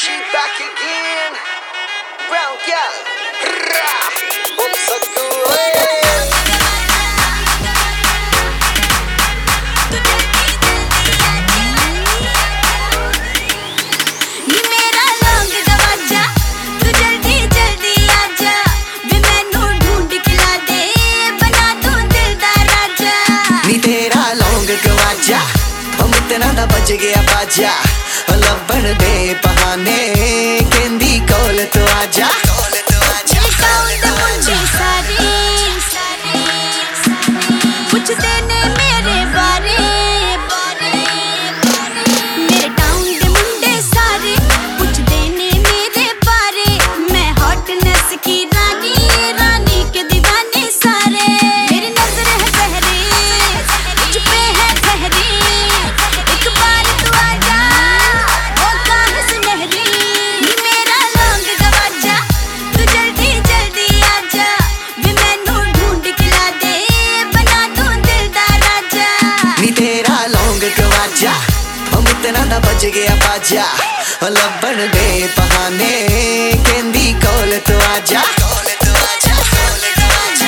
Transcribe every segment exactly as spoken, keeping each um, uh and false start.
She back again. Brown girl. I'm so good. ना बज गया बाजा लबन दे बहाने केंदी कोल तो आजा कोल तो आजा मुझे सारे पूछते ने मेरे बारे मेरे टाउन दे मुंडे सारे पूछते ने मेरे बारे मैं हॉटनेस की रानी रानी के दीवाने सारे मेरी नजर है सहरी मुझ पे है ठहरी ना बज गया बाजा लबन दे बहाने केंदी कोल तो आजा कोल तो आजा कोल तो आजा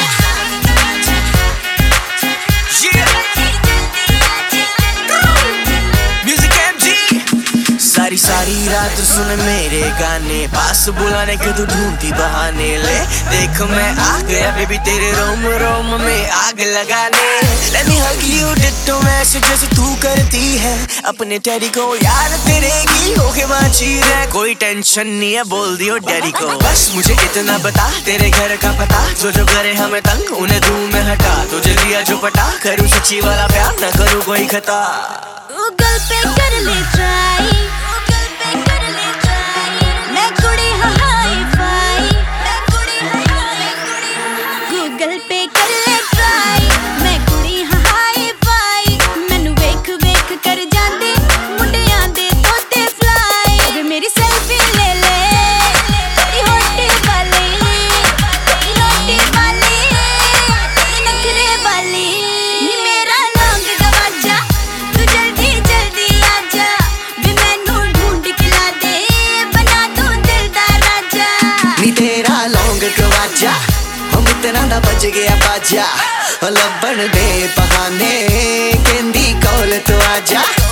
म्यूजिक एमजी सारी सारी रात सुन मेरे गाने पास बुलाने के तू ढूंढती बहाने ले देख मैं आ गया बेबी तेरे रोम रोम में आग लगाने Let me hug you ditto वैसे जैसे तू करती है अपने डैडी को यार तेरे की होके बाची रहे कोई टेंशन नहीं है बोल दियो डैडी को बस मुझे इतना बता तेरे घर का पता जो जो करे हमें तंग उन्हें दूर में हटा तुझे लिया जो पटा करूँ सच्ची वाला प्यार न करूँ कोई खता गूगल पे कर ले ट्राई गूगल पे कर ले ट्राई मैं कुड़ी हाई फाई मैं कुड़ी हाई गूगल पे कर ले ट्राई मैं कुड़ी हाई फाई मैनू वेख वेख कर जांदे मुंडियां दे तोते फ्लाई अबे मेरी सेल्फी ले ले तेरी होटी वाली तेरी रोटी वाली तेरी नखरे वाली नी मेरा लौंग गवाजा तू जल्दी जल्दी आजा वे मैनू ढूंढ के ला दे बना दूं दिल दा राजा नी तेरा लौंग गवाजा हम इतना ना बज गया बाजा लबन दे बहाने केंदी कोल तो आजा